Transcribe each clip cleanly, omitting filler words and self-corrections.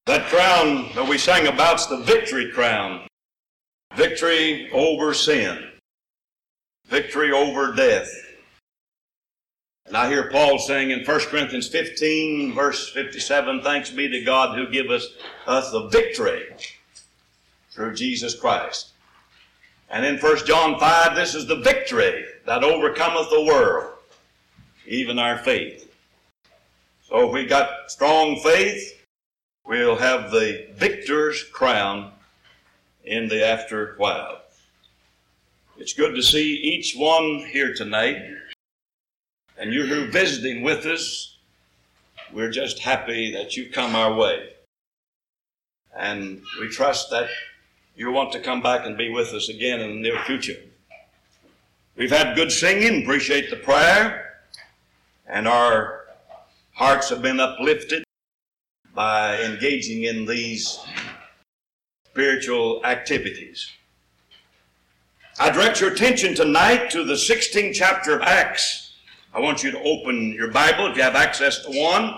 That crown that we sang about's the victory crown. Victory over sin. Victory over death. And I hear Paul saying in 1 Corinthians 15, verse 57, thanks be to God who giveth us the victory through Jesus Christ. And in 1 John 5, this is the victory that overcometh the world, even our faith. So if we got strong faith, we'll have the victor's crown in the after while. It's good to see each one here tonight. And you who are visiting with us, we're just happy that you've come our way. And we trust that you want to come back and be with us again in the near future. We've had good singing, appreciate the prayer, and our hearts have been uplifted by engaging in these spiritual activities. I direct your attention tonight to the 16th chapter of Acts. I want you to open your Bible if you have access to one.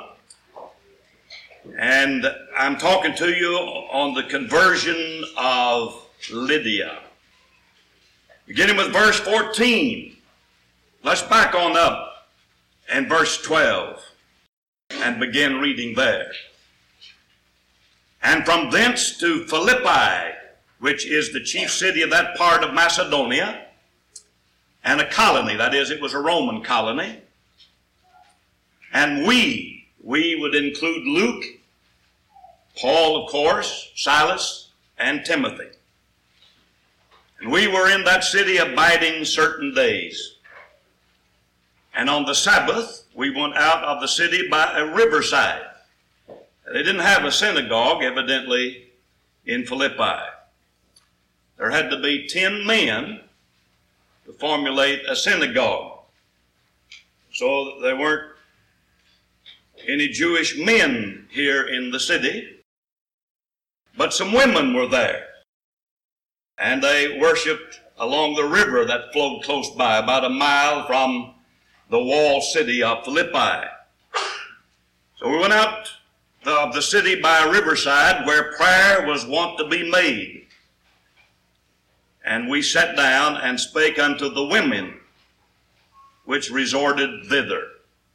And I'm talking to you on the conversion of Lydia. Beginning with verse 14. Let's back on up and verse 12 and begin reading there. And from thence to Philippi, which is the chief city of that part of Macedonia, and a colony, that is, it was a Roman colony. And we would include Luke, Paul, of course, Silas, and Timothy. And we were in that city abiding certain days. And on the Sabbath, we went out of the city by a riverside. They didn't have a synagogue, evidently, in Philippi. There had to be 10 men to formulate a synagogue. So there weren't any Jewish men here in the city, but some women were there. And they worshiped along the river that flowed close by, about a mile from the walled city of Philippi. So we went out of the city by a riverside where prayer was wont to be made. And we sat down and spake unto the women which resorted thither.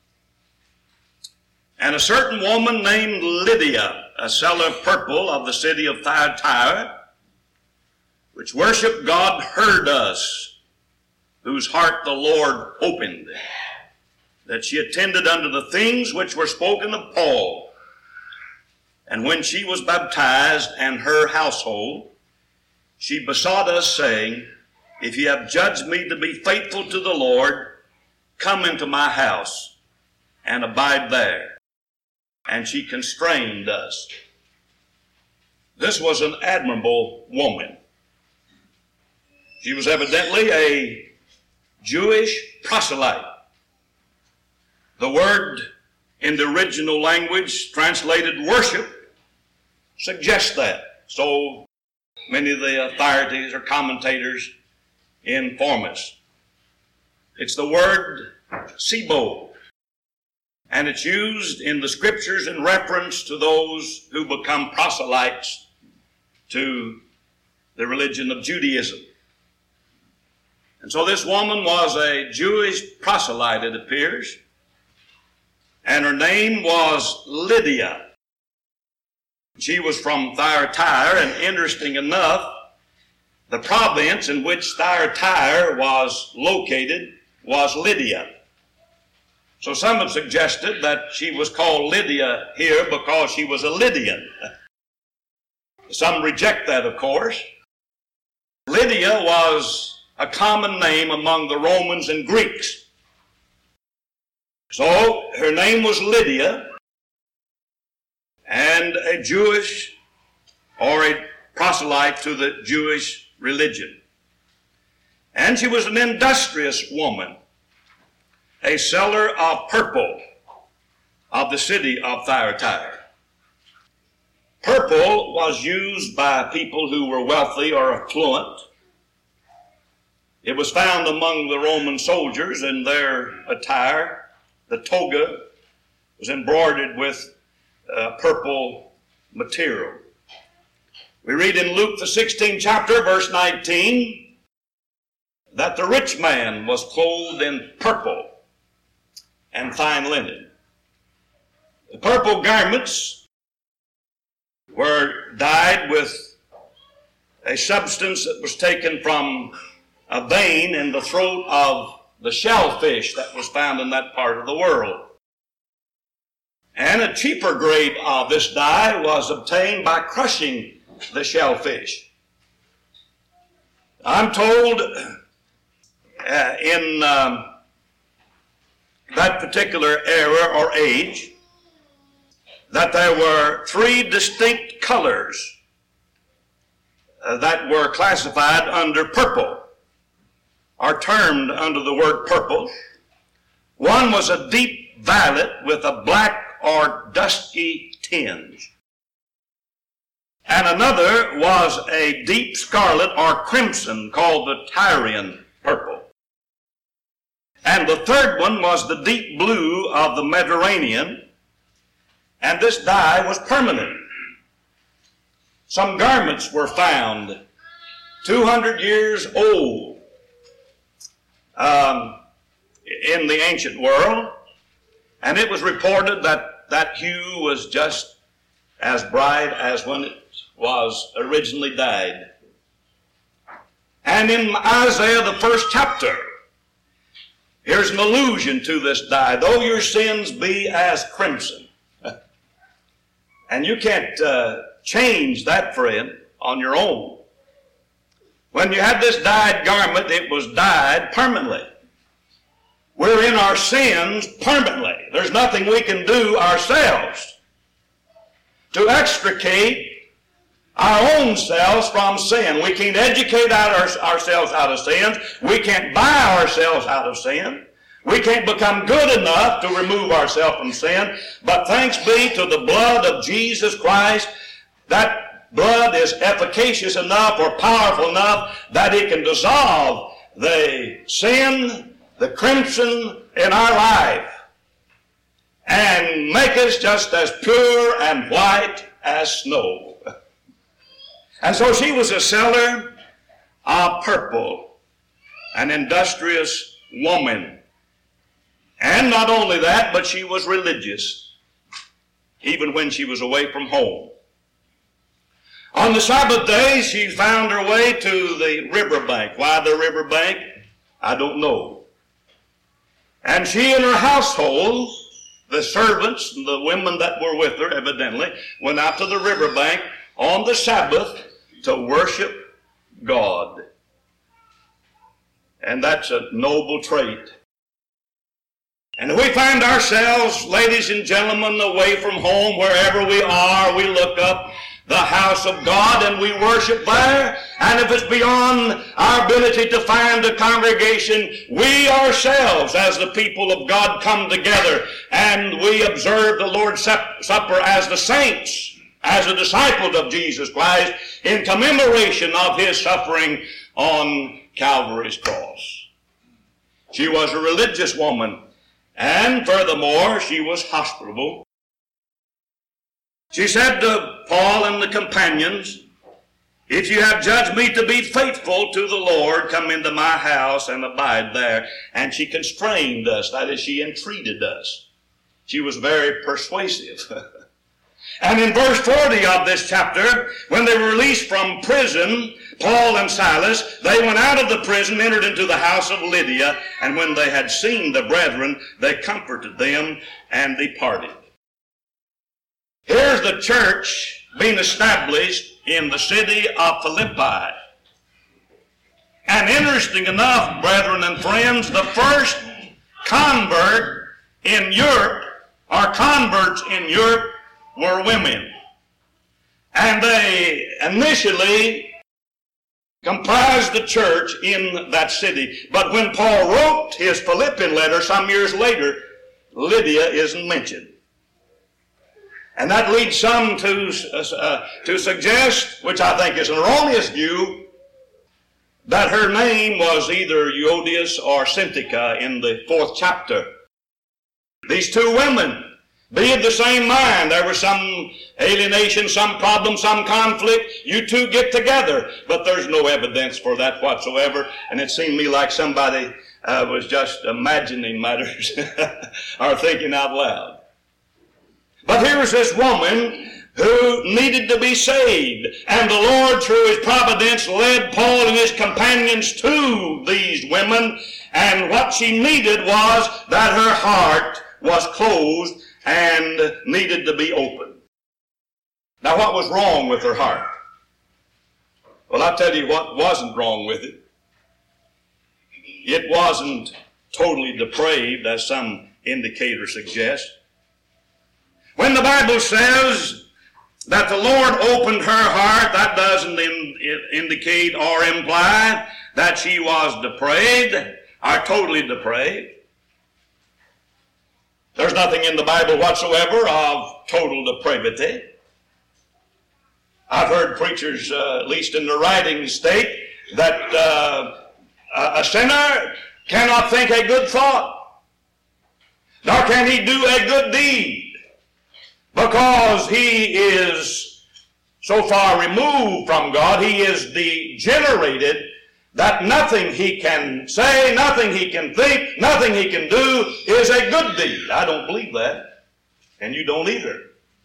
And a certain woman named Lydia, a seller of purple of the city of Thyatira, which worshiped God, heard us, whose heart the Lord opened, that she attended unto the things which were spoken of Paul. And when she was baptized and her household, she besought us, saying, if ye have judged me to be faithful to the Lord, come into my house and abide there. And she constrained us. This was an admirable woman. She was evidently a Jewish proselyte. The word in the original language translated worship suggests that. So many of the authorities or commentators inform us. It's the word sebo, and it's used in the scriptures in reference to those who become proselytes to the religion of Judaism. And so this woman was a Jewish proselyte, it appears, and her name was Lydia. She was from Thyatira, and interesting enough, the province in which Thyatira was located was Lydia. So some have suggested that she was called Lydia here because she was a Lydian. Some reject that, of course. Lydia was a common name among the Romans and Greeks. So her name was Lydia, and a Jewish or a proselyte to the Jewish religion. And she was an industrious woman, a seller of purple of the city of Thyatira. Purple was used by people who were wealthy or affluent. It was found among the Roman soldiers in their attire. The toga was embroidered with purple material. We read in Luke the 16th chapter, verse 19, that the rich man was clothed in purple and fine linen. The purple garments were dyed with a substance that was taken from a vein in the throat of the shellfish that was found in that part of the world. And a cheaper grade of this dye was obtained by crushing the shellfish. I'm told in that particular era or age that there were three distinct colors that were classified under purple, are termed under the word purple. One was a deep violet with a black or dusky tinge. And another was a deep scarlet or crimson called the Tyrian purple. And the third one was the deep blue of the Mediterranean, and this dye was permanent. Some garments were found 200 years old in the ancient world, and it was reported that that hue was just as bright as when it was originally dyed. And in Isaiah the 1st chapter, here's an allusion to this dye. Though your sins be as crimson. And you can't change that, friend, on your own. When you had this dyed garment, it was dyed permanently. We're in our sins permanently. There's nothing we can do ourselves to extricate our own selves from sin. We can't educate ourselves out of sin. We can't buy ourselves out of sin. We can't become good enough to remove ourselves from sin. But thanks be to the blood of Jesus Christ, that blood is efficacious enough or powerful enough that it can dissolve the sin, the crimson in our life, and make us just as pure and white as snow. And so she was a seller of purple, an industrious woman. And not only that, but she was religious, even when she was away from home. On the Sabbath day, she found her way to the riverbank. Why the riverbank? I don't know. And she and her household, the servants, and the women that were with her, evidently, went out to the riverbank on the Sabbath to worship God. And that's a noble trait. And if we find ourselves, ladies and gentlemen, away from home, wherever we are, we look up the house of God and we worship there. And if it's beyond our ability to find a congregation, we ourselves, as the people of God, come together and we observe the Lord's Supper as the saints, as the disciples of Jesus Christ, in commemoration of his suffering on Calvary's cross. She was a religious woman. And furthermore, she was hospitable. She said to Paul and the companions, if you have judged me to be faithful to the Lord, come into my house and abide there. And she constrained us, that is, she entreated us. She was very persuasive. And in verse 40 of this chapter, when they were released from prison, Paul and Silas, they went out of the prison, entered into the house of Lydia, and when they had seen the brethren, they comforted them and departed. Here's the church being established in the city of Philippi. And interesting enough, brethren and friends, the first convert in Europe, or converts in Europe, were women. And they initially comprised the church in that city. But when Paul wrote his Philippian letter some years later, Lydia isn't mentioned. And that leads some to suggest, which I think is an erroneous view, that her name was either Euodias or Syntyche in the 4th chapter. These two women Be of the same mind. There was some alienation, some problem, some conflict. You two get together. But there's no evidence for that whatsoever. And it seemed to me like somebody was just imagining matters or thinking out loud. But here was this woman who needed to be saved. And the Lord, through His providence, led Paul and his companions to these women. And what she needed was that her heart was closed and needed to be opened. Now, what was wrong with her heart? Well, I'll tell you what wasn't wrong with it. It wasn't totally depraved, as some indicator suggests. When the Bible says that the Lord opened her heart, that doesn't indicate or imply that she was depraved or totally depraved. There's nothing in the Bible whatsoever of total depravity. I've heard preachers, at least in the writings, state that a sinner cannot think a good thought, nor can he do a good deed, because he is so far removed from God, he is degenerated, that nothing he can say, nothing he can think, nothing he can do is a good deed. I don't believe that, and you don't either.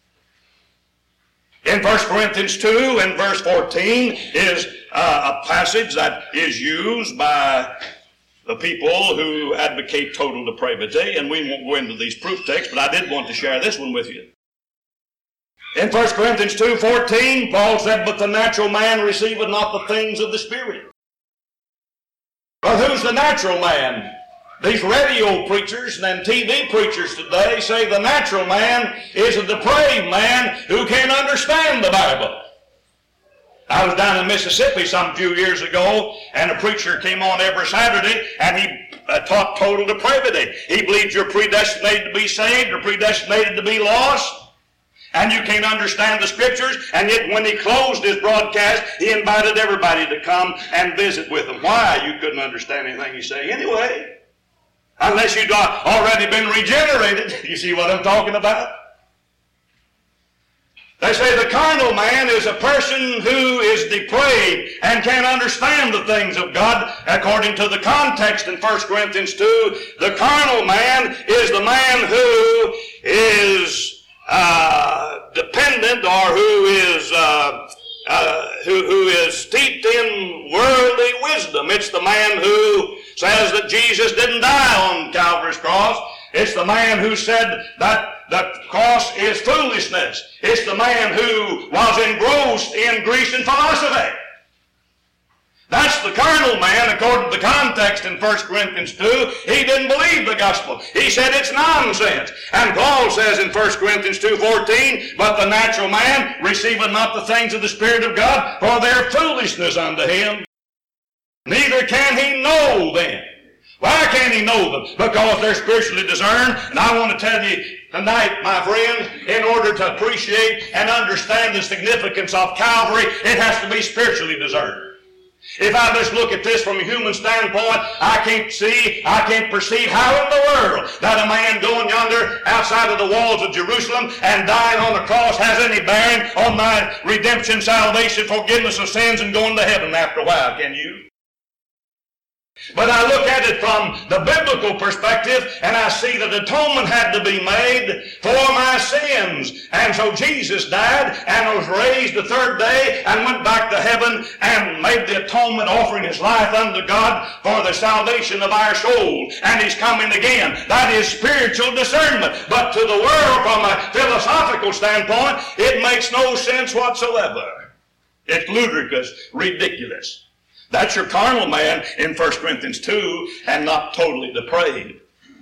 In 1 Corinthians 2 and verse 14 is a passage that is used by the people who advocate total depravity, and we won't go into these proof texts, but I did want to share this one with you. In 1 Corinthians 2:14, Paul said, "But the natural man receiveth not the things of the Spirit." Well, who's the natural man? These radio preachers and TV preachers today say the natural man is a depraved man who can't understand the Bible. I was down in Mississippi some few years ago, and a preacher came on every Saturday, and he taught total depravity. He believed you're predestinated to be saved or predestinated to be lost, and you can't understand the Scriptures, and yet when he closed his broadcast, he invited everybody to come and visit with him. Why? You couldn't understand anything he say anyway, unless you'd already been regenerated. You see what I'm talking about? They say the carnal man is a person who is depraved and can't understand the things of God. According to the context in 1 Corinthians 2, the carnal man is the man who is dependent, or who is steeped in worldly wisdom. It's the man who says that Jesus didn't die on Calvary's cross. It's the man who said that the cross is foolishness. It's the man who was engrossed in Grecian philosophy. That's the carnal man, according to the context in 1 Corinthians 2. He didn't believe the gospel. He said it's nonsense. And Paul says in 1 Corinthians 2:14, "But the natural man receiveth not the things of the Spirit of God, for they are foolishness unto him. Neither can he know them." Why can't he know them? Because they're spiritually discerned. And I want to tell you tonight, my friend, in order to appreciate and understand the significance of Calvary, it has to be spiritually discerned. If I just look at this from a human standpoint, I can't perceive how in the world that a man going yonder outside of the walls of Jerusalem and dying on the cross has any bearing on my redemption, salvation, forgiveness of sins, and going to heaven after a while. Can you? But I look at it from the biblical perspective, and I see that atonement had to be made for my sins. And so Jesus died and was raised the third day and went back to heaven and made the atonement, offering his life unto God for the salvation of our souls. And he's coming again. That is spiritual discernment. But to the world, from a philosophical standpoint, it makes no sense whatsoever. It's ludicrous, ridiculous. That's your carnal man in 1 Corinthians 2, and not totally depraved.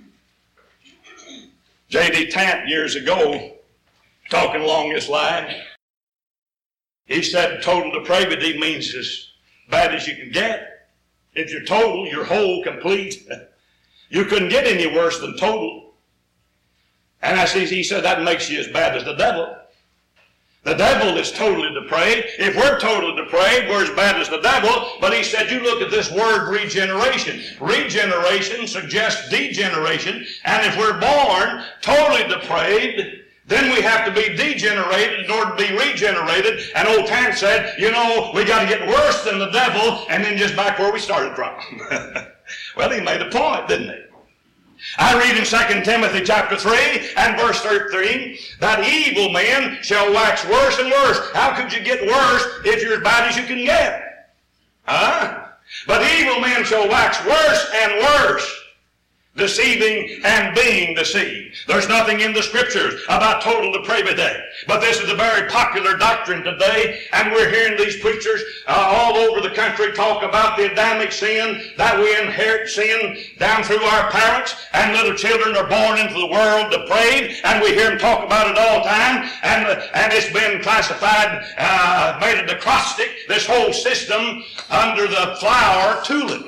J.D. Tant years ago, talking along this line, he said total depravity means as bad as you can get. If you're total, you're whole, complete. You couldn't get any worse than total. And he said that makes you as bad as the devil. The devil is totally depraved. If we're totally depraved, we're as bad as the devil. But he said, you look at this word regeneration. Regeneration suggests degeneration. And if we're born totally depraved, then we have to be degenerated in order to be regenerated. And old Tan said, you know, we got to get worse than the devil and then just back where we started from. Well, he made a point, didn't he? I read in 2 Timothy chapter 3 and verse 13 that evil men shall wax worse and worse. How could you get worse if you're as bad as you can get? Huh? But evil men shall wax worse and worse, deceiving and being deceived. There's nothing in the Scriptures about total depravity. But this is a very popular doctrine today, and we're hearing these preachers all over the country talk about the Adamic sin, that we inherit sin down through our parents, and little children are born into the world depraved, and we hear them talk about it all the time, and it's been classified, made a acrostic, this whole system, under the flower tulip.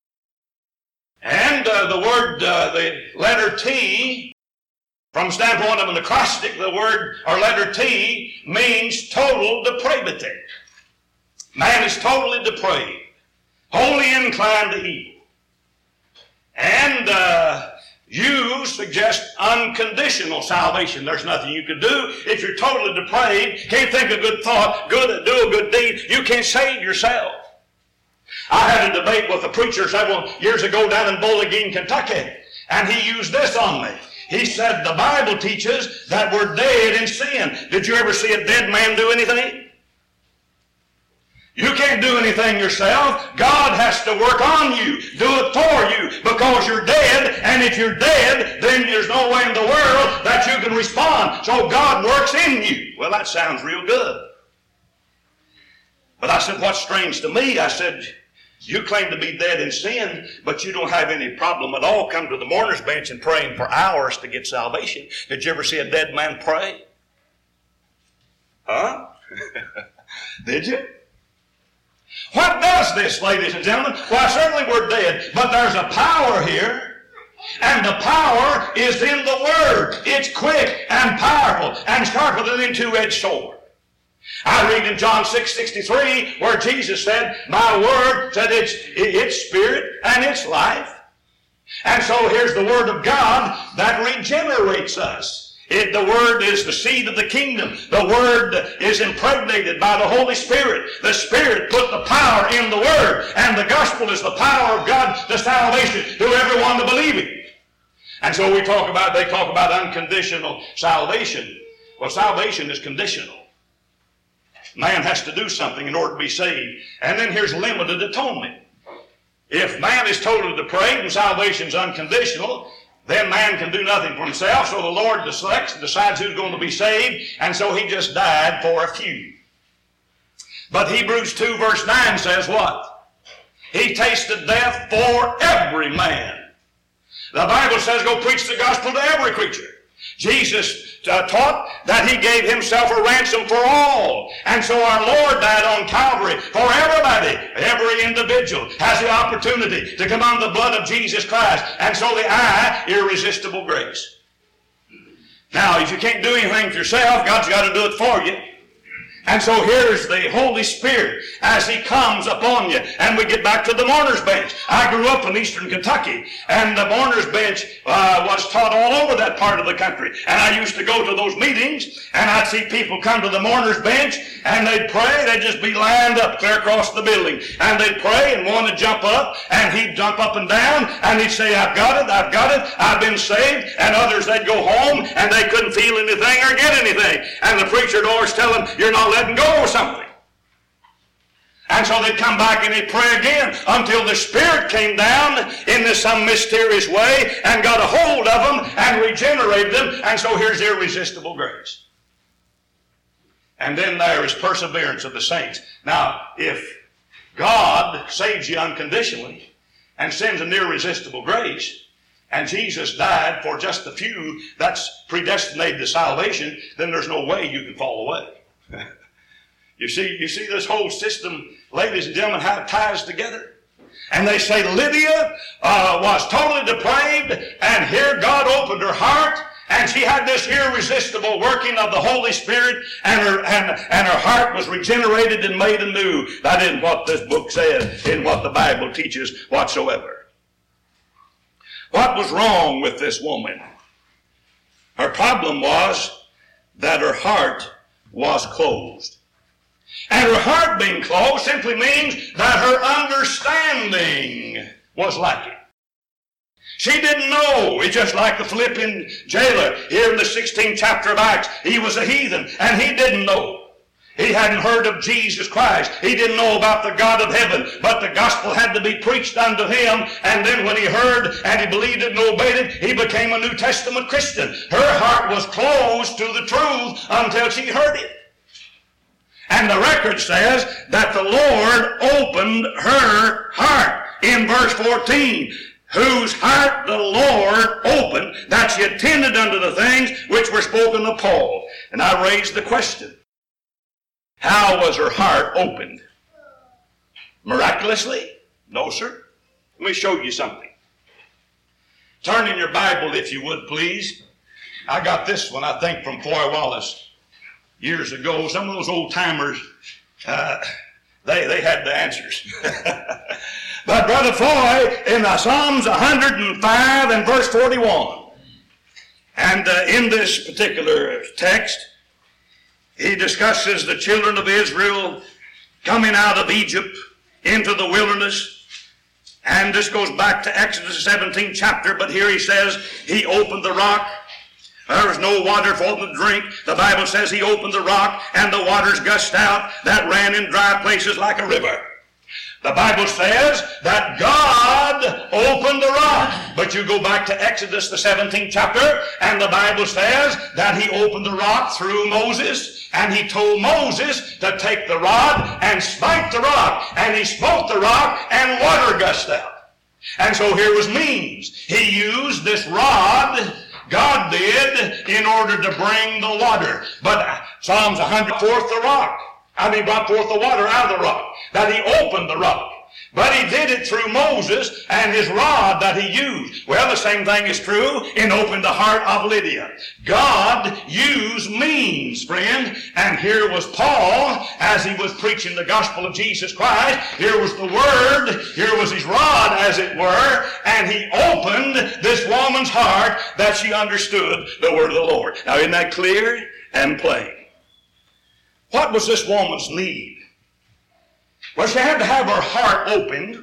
And the word, the letter T, from the standpoint of an acrostic, the word or letter T means total depravity. Man is totally depraved, wholly inclined to evil. And you suggest unconditional salvation. There's nothing you can do. If you're totally depraved, can't think a good thought, do a good deed, you can't save yourself. I had a debate with a preacher several years ago down in Bowling Green, Kentucky, and he used this on me. He said, the Bible teaches that we're dead in sin. Did you ever see a dead man do anything? You can't do anything yourself. God has to work on you, do it for you, because you're dead, and if you're dead, then there's no way in the world that you can respond. So God works in you. Well, that sounds real good. But I said, what's strange to me, I said, you claim to be dead in sin, but you don't have any problem at all come to the mourner's bench and praying for hours to get salvation. Did you ever see a dead man pray? Huh? Did you? What does this, ladies and gentlemen? Well, certainly we're dead, but there's a power here, and the power is in the Word. It's quick and powerful and sharper than any two-edged sword. I read in John 6:63 where Jesus said, my word said it's spirit and it's life. And so here's the Word of God that regenerates us. The Word is the seed of the kingdom. The Word is impregnated by the Holy Spirit. The Spirit put the power in the Word, and the gospel is the power of God to salvation to everyone to believe it. And so they talk about unconditional salvation. Well, salvation is conditional. Man has to do something in order to be saved. And then here's limited atonement. If man is totally depraved and salvation is unconditional, then man can do nothing for himself. So the Lord decides who's going to be saved, and so he just died for a few. But Hebrews 2 verse 9 says what? He tasted death for every man. The Bible says go preach the gospel to every creature. Jesus taught that he gave himself a ransom for all. And so our Lord died on Calvary for everybody. Every individual has the opportunity to come under the blood of Jesus Christ. And so the irresistible grace. Now, if you can't do anything for yourself, God's got to do it for you. And so here's the Holy Spirit as He comes upon you. And we get back to the mourner's bench. I grew up in eastern Kentucky, and the mourner's bench was taught all over that part of the country. And I used to go to those meetings, and I'd see people come to the mourner's bench, and they'd pray. They'd just be lined up clear across the building. And they'd pray, and one would jump up, and he'd jump up and down, and he'd say, I've got it, I've been saved. And others, they'd go home, and they couldn't feel anything or get anything. And the preacher would always tell them, you're not letting go of something. And so they'd come back and they'd pray again until the Spirit came down in some mysterious way and got a hold of them and regenerated them. And so here's irresistible grace. And then there is perseverance of the saints. Now, if God saves you unconditionally and sends an irresistible grace, and Jesus died for just the few that's predestinated to salvation, then there's no way you can fall away. You see this whole system, ladies and gentlemen, how it ties together? And they say Lydia was totally depraved, and here God opened her heart, And she had this irresistible working of the Holy Spirit, and her heart was regenerated and made anew. That isn't what this book says, in what the Bible teaches whatsoever. What was wrong with this woman? Her problem was that her heart was closed. And her heart being closed simply means that her understanding was lacking. She didn't know. It's just like the Philippian jailer here in the 16th chapter of Acts. He was a heathen, and he didn't know. He hadn't heard of Jesus Christ. He didn't know about the God of heaven, but the gospel had to be preached unto him, and then when he heard and he believed it and obeyed it, he became a New Testament Christian. Her heart was closed to the truth until she heard it. And the record says that the Lord opened her heart in verse 14. Whose heart the Lord opened, that she attended unto the things which were spoken of Paul. And I raised the question, how was her heart opened? Miraculously? No, sir. Let me show you something. Turn in your Bible, if you would, please. I got this one, I think, from Foy Wallace years ago. Some of those old-timers, they had the answers. But Brother Foy, in Psalms 105 and verse 41, and in this particular text, he discusses the children of Israel coming out of Egypt into the wilderness. And this goes back to Exodus 17th chapter, but here he says he opened the rock. There was no water for them to drink. The Bible says he opened the rock and the waters gushed out that ran in dry places like a river. The Bible says that God opened the rock. But you go back to Exodus the 17th chapter, and the Bible says that he opened the rock through Moses, and he told Moses to take the rod and smite the rock. And he smote the rock, and water gushed out. And so here was means. He used this rod, God did, in order to bring the water. But Psalms 100 forth the rock. Brought forth the water out of the rock, that he opened the rock. But he did it through Moses and his rod that he used. Well, the same thing is true in opening the heart of Lydia. God used means, friend. And here was Paul, as he was preaching the gospel of Jesus Christ. Here was the word. Here was his rod, as it were. And he opened this woman's heart that she understood the word of the Lord. Now, isn't that clear and plain? What was this woman's need? Well, she had to have her heart opened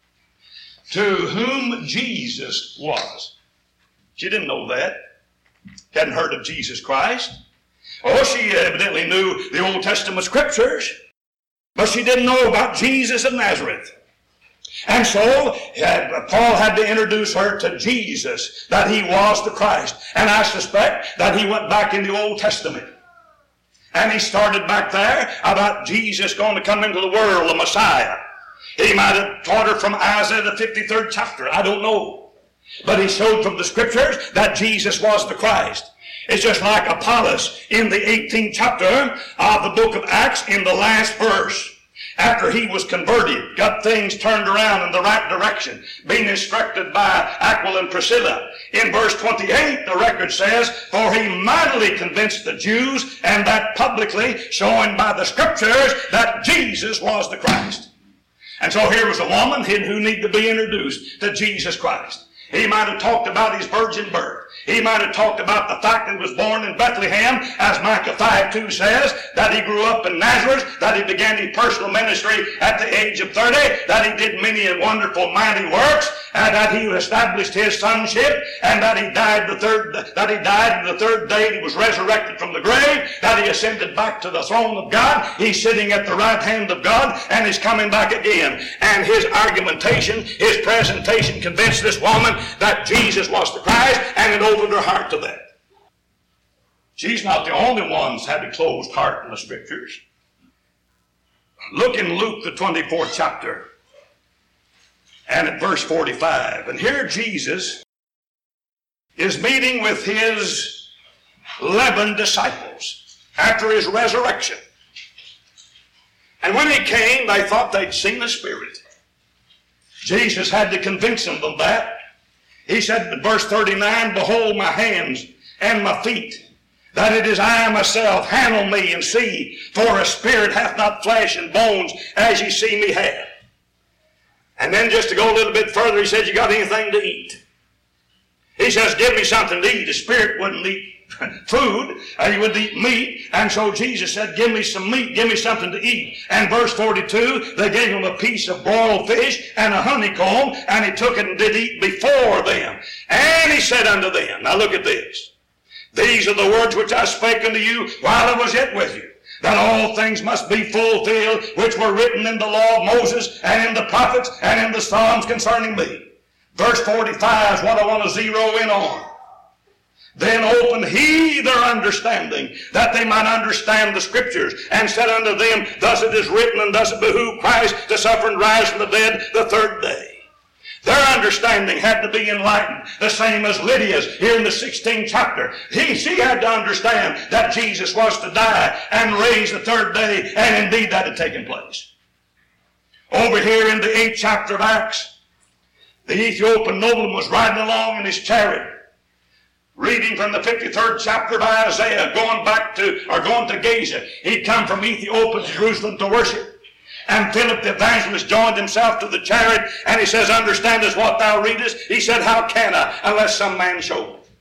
to whom Jesus was. She didn't know that. Hadn't heard of Jesus Christ. Oh, she evidently knew the Old Testament scriptures, but she didn't know about Jesus of Nazareth. And so Paul had to introduce her to Jesus, that he was the Christ. And I suspect that he went back in the Old Testament. And he started back there about Jesus going to come into the world, the Messiah. He might have taught her from Isaiah the 53rd chapter. I don't know. But he showed from the scriptures that Jesus was the Christ. It's just like Apollos in the 18th chapter of the book of Acts in the last verse. After he was converted, got things turned around in the right direction, being instructed by Aquila and Priscilla. In verse 28, the record says, for he mightily convinced the Jews, and that publicly, showing by the scriptures that Jesus was the Christ. And so here was a woman who needed to be introduced to Jesus Christ. He might have talked about his virgin birth. He might have talked about the fact that he was born in Bethlehem, as Micah 5:2 says, that he grew up in Nazareth, that he began his personal ministry at the age of 30, that he did many and wonderful mighty works, and that he established his sonship, and that he died and the third day he was resurrected from the grave, that he ascended back to the throne of God. He's sitting at the right hand of God, and he's coming back again. And his argumentation, his presentation convinced this woman that Jesus was the Christ, and it opened her heart to that. She's not the only one that's had a closed heart in the scriptures. Look in Luke the 24th chapter and at verse 45. And here Jesus is meeting with his 11 disciples after his resurrection. And when he came, they thought they'd seen a spirit. Jesus had to convince them of that. He said in verse 39, behold my hands and my feet, that it is I myself. Handle me and see, for a spirit hath not flesh and bones, as ye see me have. And then just to go a little bit further, he said, you got anything to eat? He says, give me something to eat. The spirit wouldn't eat food, he would eat meat, and so Jesus said, give me some meat, give me something to eat. And verse 42, they gave him a piece of boiled fish and a honeycomb, and he took it and did eat before them. And he said unto them, now look at this, these are the words which I spake unto you while I was yet with you, that all things must be fulfilled which were written in the law of Moses and in the prophets and in the Psalms concerning me. Verse 45 is what I want to zero in on. Then opened he their understanding, that they might understand the Scriptures, and said unto them, thus it is written, and thus it behooved Christ to suffer and rise from the dead the third day. Their understanding had to be enlightened, the same as Lydia's here in the 16th chapter. She had to understand that Jesus was to die and raise the third day, and indeed that had taken place. Over here in the 8th chapter of Acts, the Ethiopian nobleman was riding along in his chariot, reading from the 53rd chapter of Isaiah, going to Gaza. He'd come from Ethiopia to Jerusalem to worship. And Philip the evangelist joined himself to the chariot, and he says, understandest what thou readest? He said, how can I, unless some man show me?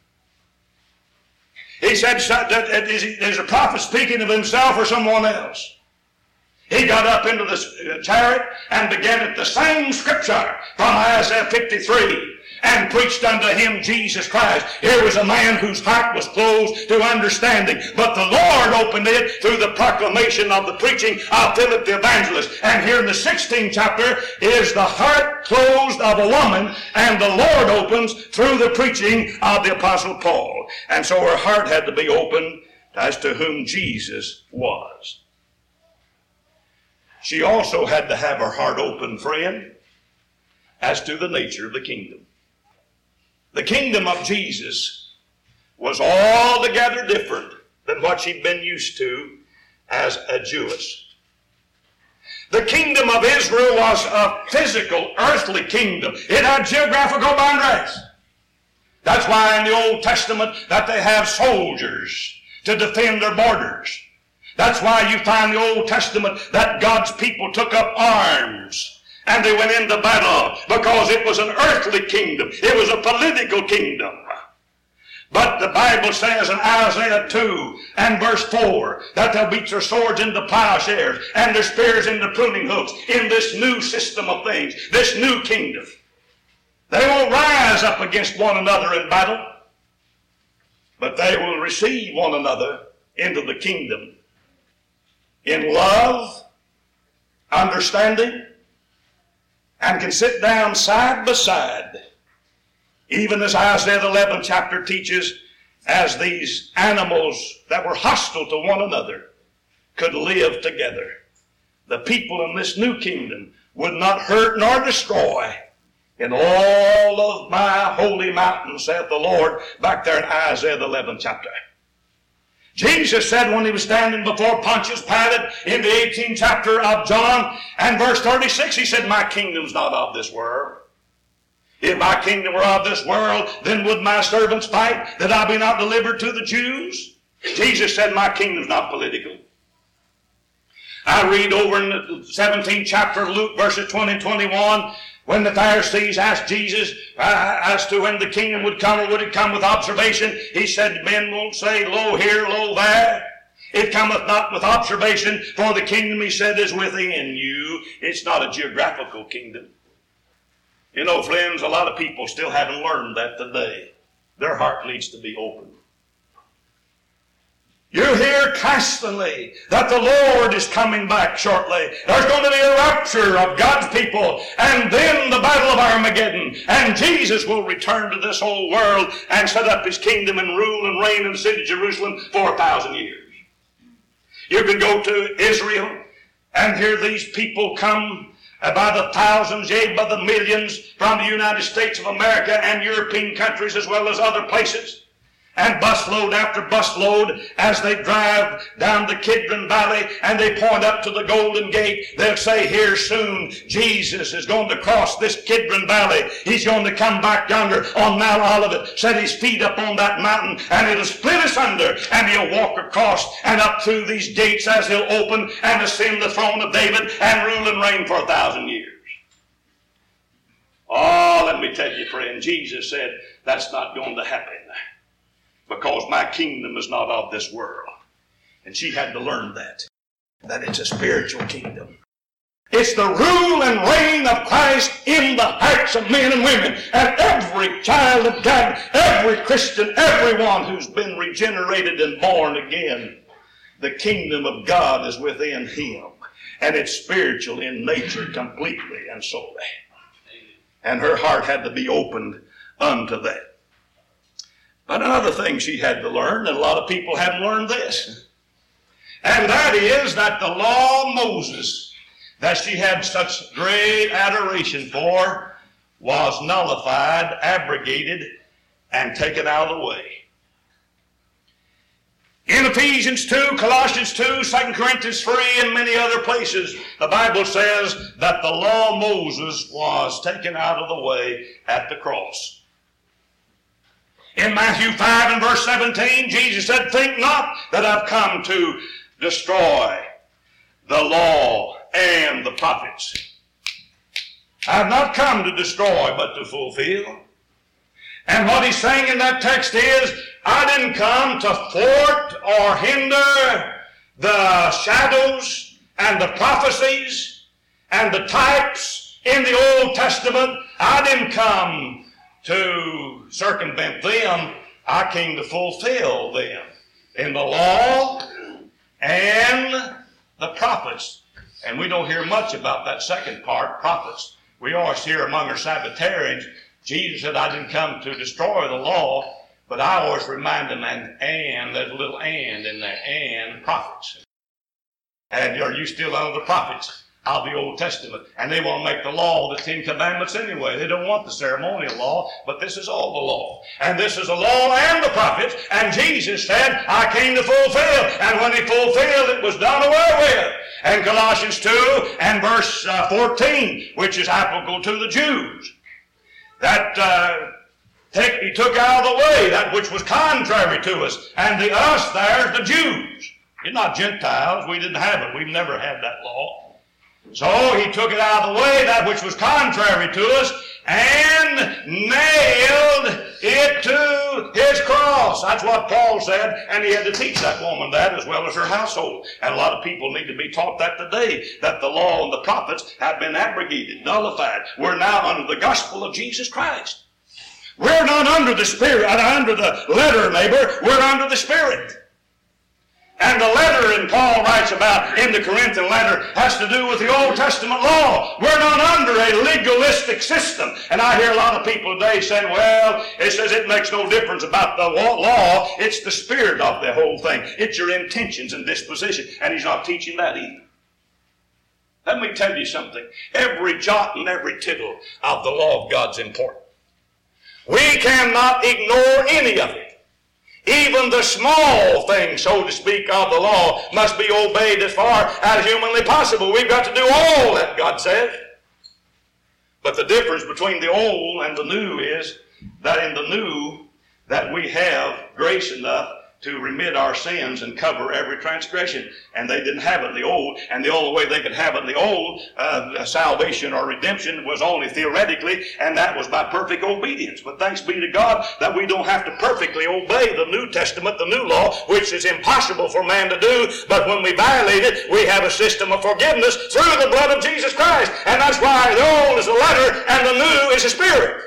He said, is a prophet speaking of himself or someone else? He got up into the chariot and began at the same scripture from Isaiah 53 and preached unto him Jesus Christ. Here was a man whose heart was closed to understanding, but the Lord opened it through the proclamation of the preaching of Philip the evangelist. And here in the 16th chapter is the heart closed of a woman, and the Lord opens through the preaching of the Apostle Paul. And so her heart had to be opened as to whom Jesus was. She also had to have her heart open, friend, as to the nature of the kingdom. The kingdom of Jesus was altogether different than what she'd been used to as a Jewess. The kingdom of Israel was a physical, earthly kingdom. It had geographical boundaries. That's why in the Old Testament that they have soldiers to defend their borders. That's why you find in the Old Testament that God's people took up arms and they went into battle, because it was an earthly kingdom. It was a political kingdom. But the Bible says in Isaiah 2 and verse 4 that they'll beat their swords into plowshares and their spears into pruning hooks in this new system of things, this new kingdom. They won't rise up against one another in battle, but they will receive one another into the kingdom in love, understanding, and can sit down side by side, even as Isaiah the 11th chapter teaches, as these animals that were hostile to one another could live together. The people in this new kingdom would not hurt nor destroy in all of my holy mountain, saith the Lord, back there in Isaiah the 11th chapter. Jesus said when he was standing before Pontius Pilate in the 18th chapter of John and verse 36, he said, my kingdom's not of this world. If my kingdom were of this world, then would my servants fight that I be not delivered to the Jews? Jesus said, my kingdom's not political. I read over in the 17th chapter of Luke, verses 20 and 21, when the Pharisees asked Jesus as to when the kingdom would come, or would it come with observation, he said, men won't say, lo here, lo there. It cometh not with observation, for the kingdom, he said, is within you. It's not a geographical kingdom. You know, friends, a lot of people still haven't learned that today. Their heart needs to be open. You hear constantly that the Lord is coming back shortly. There's going to be a rapture of God's people, and then the battle of Armageddon, and Jesus will return to this whole world and set up his kingdom and rule and reign in the city of Jerusalem for 1,000 years. You can go to Israel and hear these people come by the thousands, yea, by the millions from the United States of America and European countries as well as other places. And busload after busload, as they drive down the Kidron Valley and they point up to the Golden Gate, they'll say, here soon Jesus is going to cross this Kidron Valley. He's going to come back yonder on Mount Olivet, set his feet up on that mountain, and it'll split asunder, and he'll walk across and up through these gates as he'll open and ascend the throne of David and rule and reign for 1,000 years. Oh, let me tell you, friend, Jesus said that's not going to happen, because my kingdom is not of this world. And she had to learn that it's a spiritual kingdom. It's the rule and reign of Christ in the hearts of men and women. And every child of God, every Christian, everyone who's been regenerated and born again, the kingdom of God is within him. And it's spiritual in nature completely and solely. And her heart had to be opened unto that. But another thing she had to learn, and a lot of people haven't learned this, and that is that the law of Moses, that she had such great adoration for, was nullified, abrogated, and taken out of the way. In Ephesians 2, Colossians 2, 2 Corinthians 3, and many other places, the Bible says that the law of Moses was taken out of the way at the cross. In Matthew 5 and verse 17, Jesus said, think not that I've come to destroy the law and the prophets. I've not come to destroy, but to fulfill. And what he's saying in that text is, I didn't come to thwart or hinder the shadows and the prophecies and the types in the Old Testament. I didn't come to circumvent them. I came to fulfill them in the law and the prophets. And we don't hear much about that second part, prophets. We always hear among our Sabbatarians, Jesus said, I didn't come to destroy the law, but I always remind them, and there's a little and in there, and prophets. And are you still under the prophets of the Old Testament? And they want to make the law the 10 Commandments anyway. They don't want the ceremonial law, but this is all the law. And this is the law and the prophets. And Jesus said, I came to fulfill. And when he fulfilled, it was done away with. And Colossians 2 and verse 14, which is applicable to the Jews, that he took out of the way that which was contrary to us. And the us there's the Jews. You're not Gentiles. We didn't have it. We've never had that law. So he took it out of the way, that which was contrary to us, and nailed it to his cross. That's what Paul said, and he had to teach that woman that as well as her household. And a lot of people need to be taught that today, that the law and the prophets have been abrogated, nullified. We're now under the gospel of Jesus Christ. We're not under the Spirit, under the letter, neighbor. We're under the Spirit. And the letter, and Paul writes about in the Corinthian letter, has to do with the Old Testament law. We're not under a legalistic system. And I hear a lot of people today saying, well, it says it makes no difference about the law. It's the spirit of the whole thing. It's your intentions and disposition. And he's not teaching that either. Let me tell you something. Every jot and every tittle of the law of God's important. We cannot ignore any of it. Even the small things, so to speak, of the law must be obeyed as far as humanly possible. We've got to do all that God says. But the difference between the old and the new is that in the new, that we have grace enough to remit our sins and cover every transgression. And they didn't have it in the old. And the only way they could have it in the old, salvation or redemption, was only theoretically, and that was by perfect obedience. But thanks be to God that we don't have to perfectly obey the New Testament, the new law, which is impossible for man to do. But when we violate it, we have a system of forgiveness through the blood of Jesus Christ. And that's why the old is the letter and the new is the spirit.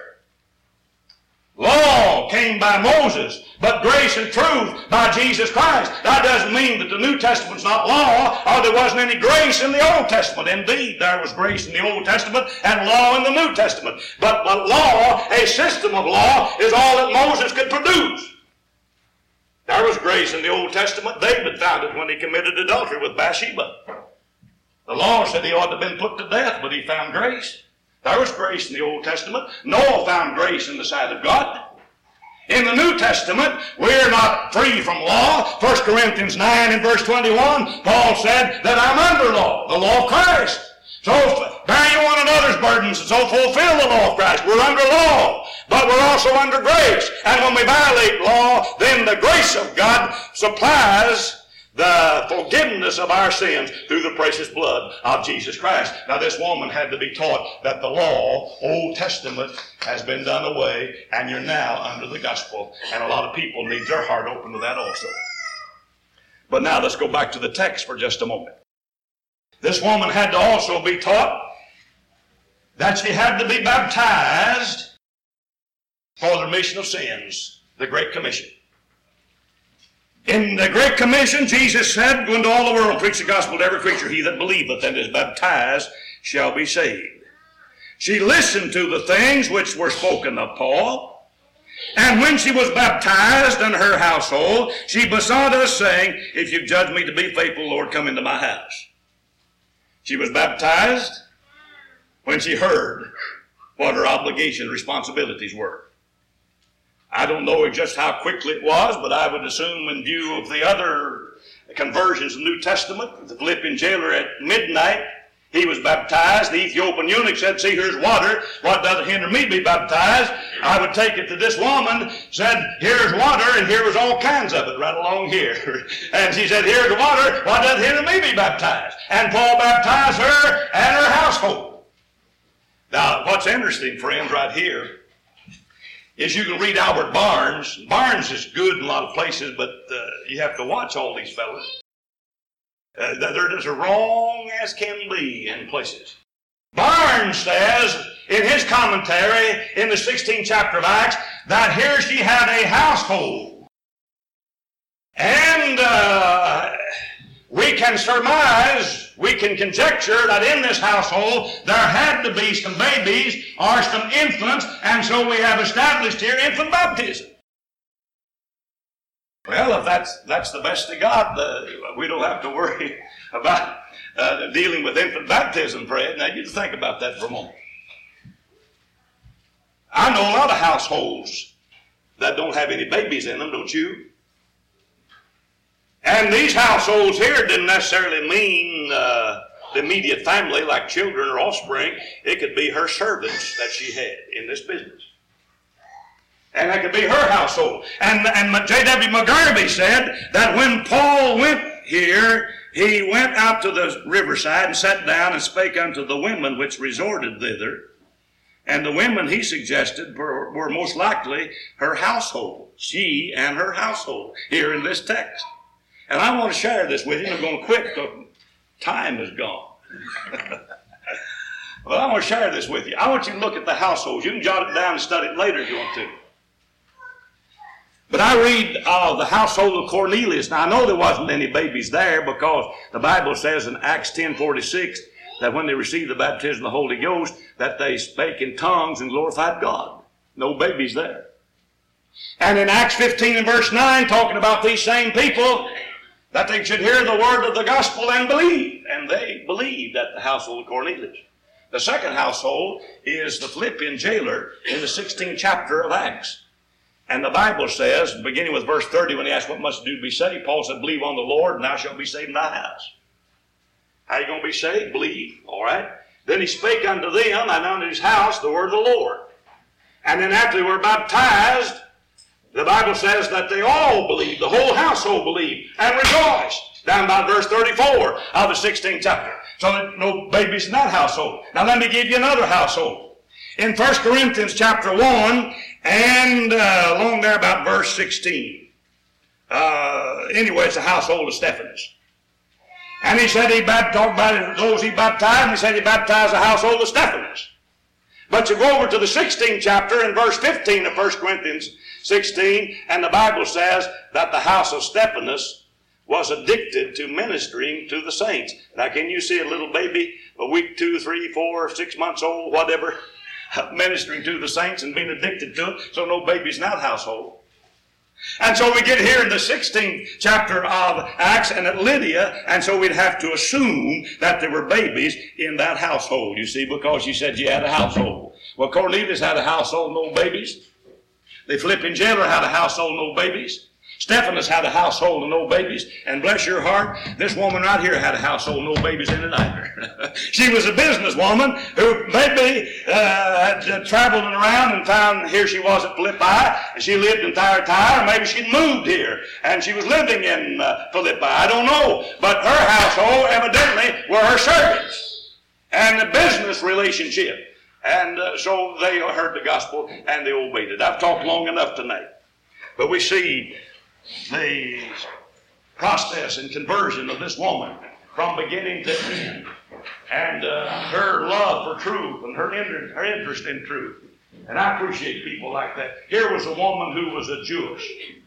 Law came by Moses, but grace and truth by Jesus Christ. That doesn't mean that the New Testament's not law, or there wasn't any grace in the Old Testament. Indeed, there was grace in the Old Testament and law in the New Testament. But law, a system of law, is all that Moses could produce. There was grace in the Old Testament. David found it when he committed adultery with Bathsheba. The law said he ought to have been put to death, but he found grace. There was grace in the Old Testament. Noah found grace in the sight of God. In the New Testament, we're not free from law. 1 Corinthians 9 and verse 21, Paul said that I'm under law, the law of Christ. So bear you one another's burdens and so fulfill the law of Christ. We're under law, but we're also under grace. And when we violate law, then the grace of God supplies the forgiveness of our sins through the precious blood of Jesus Christ. Now this woman had to be taught that the law, Old Testament, has been done away and you're now under the gospel. And a lot of people need their heart open to that also. But now let's go back to the text for just a moment. This woman had to also be taught that she had to be baptized for the remission of sins, the Great Commission. In the Great Commission, Jesus said, "Go into all the world and preach the gospel to every creature. He that believeth and is baptized shall be saved." She listened to the things which were spoken of Paul, and when she was baptized in her household, she besought us, saying, "If you judge me to be faithful, Lord, come into my house." She was baptized when she heard what her obligation and responsibilities were. I don't know just how quickly it was, but I would assume in view of the other conversions in the New Testament, the Philippian jailer at midnight, he was baptized. The Ethiopian eunuch said, "See, here's water. What doesn't hinder me to be baptized?" I would take it that this woman said, "Here's water," and here was all kinds of it right along here. And she said, "Here's water. What doesn't hinder me to be baptized?" And Paul baptized her and her household. Now, what's interesting, friends, right here, is you can read Albert Barnes. Barnes is good in a lot of places, but you have to watch all these fellas. They're just as wrong as can be in places. Barnes says in his commentary in the 16th chapter of Acts that here she had a household. And we can surmise, we can conjecture that in this household there had to be some babies or some infants, and so we have established here infant baptism. Well, if that's the best of God, we don't have to worry about dealing with infant baptism, Fred. Now, you think about that for a moment. I know a lot of households that don't have any babies in them, don't you? And these households here didn't necessarily mean the immediate family like children or offspring. It could be her servants that she had in this business. And that could be her household. And J.W. McGarvey said that when Paul went here, he went out to the riverside and sat down and spake unto the women which resorted thither. And the women, he suggested, were most likely her household. She and her household here in this text. And I want to share this with you. I'm going to quit because time is gone. Well, I want to share this with you. I want you to look at the households. You can jot it down and study it later if you want to. But I read the household of Cornelius. Now, I know there wasn't any babies there because the Bible says in Acts 10:46 that when they received the baptism of the Holy Ghost, that they spake in tongues and glorified God. No babies there. And in Acts 15 and verse 9, talking about these same people, that they should hear the word of the gospel and believe. And they believed at the household of Cornelius. The second household is the Philippian jailer in the 16th chapter of Acts. And the Bible says, beginning with verse 30, when he asked what must do to be saved, Paul said, "Believe on the Lord, and thou shalt be saved in thy house." How are you going to be saved? Believe. All right. Then he spake unto them and unto his house the word of the Lord. And then after they were baptized, the Bible says that they all believed, the whole household believed, and rejoiced. Down by verse 34 of the 16th chapter. So no babies in that household. Now let me give you another household. In 1 Corinthians chapter 1, and along there about verse 16. Anyway, it's the household of Stephanus. And he said he talked about those he baptized, and he said he baptized the household of Stephanus. But you go over to the 16th chapter in verse 15 of 1 Corinthians 16, and the Bible says that the house of Stephanus was addicted to ministering to the saints. Now, can you see a little baby, a week, 2, 3, 4, 6 months old, whatever, ministering to the saints and being addicted to it? So no babies in that household. And so we get here in the 16th chapter of Acts and at Lydia, and so we'd have to assume that there were babies in that household, you see, because you said you had a household. Well, Cornelius had a household, no babies. The Philippian jailer had a household, no babies. Stephanus had a household and no babies. And bless your heart, this woman right here had a household, no babies in it either. She was a businesswoman who maybe had traveled around and found here she was at Philippi, and she lived in Thyatira, or maybe she'd moved here, and she was living in Philippi. I don't know. But her household evidently were her servants and a business relationship. And so they heard the gospel and they obeyed it. I've talked long enough tonight. But we see the process and conversion of this woman from beginning to end, and her love for truth and her interest in truth. And I appreciate people like that. Here was a woman who was a Jewish,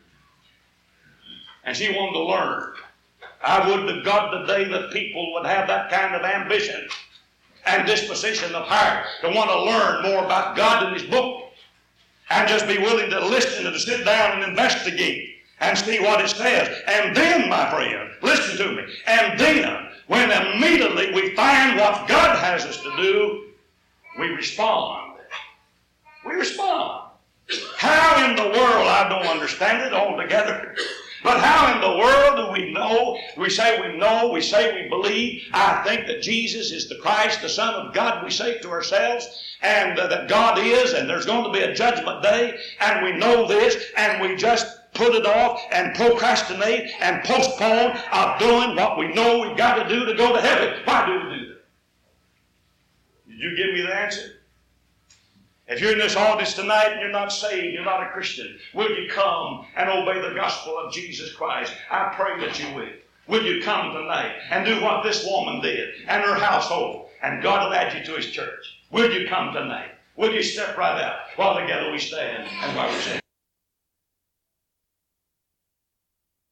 and she wanted to learn. I would to God today that people would have that kind of ambition and disposition of heart to want to learn more about God in His book, and just be willing to listen and to sit down and investigate and see what it says. And then, my friend, listen to me, and then, when immediately we find what God has us to do, we respond. We respond. How in the world, I don't understand it altogether, but how in the world do we know, we say we believe, I think that Jesus is the Christ, the Son of God, we say to ourselves, and that God is, and there's going to be a judgment day, and we know this, and we just put it off and procrastinate and postpone of doing what we know we've got to do to go to heaven. Why do we do that? Did you give me the answer? If you're in this audience tonight and you're not saved, you're not a Christian, will you come and obey the gospel of Jesus Christ? I pray that you will. Will you come tonight and do what this woman did and her household, and God will add you to His church? Will you come tonight? Will you step right out while together we stand and while we sing?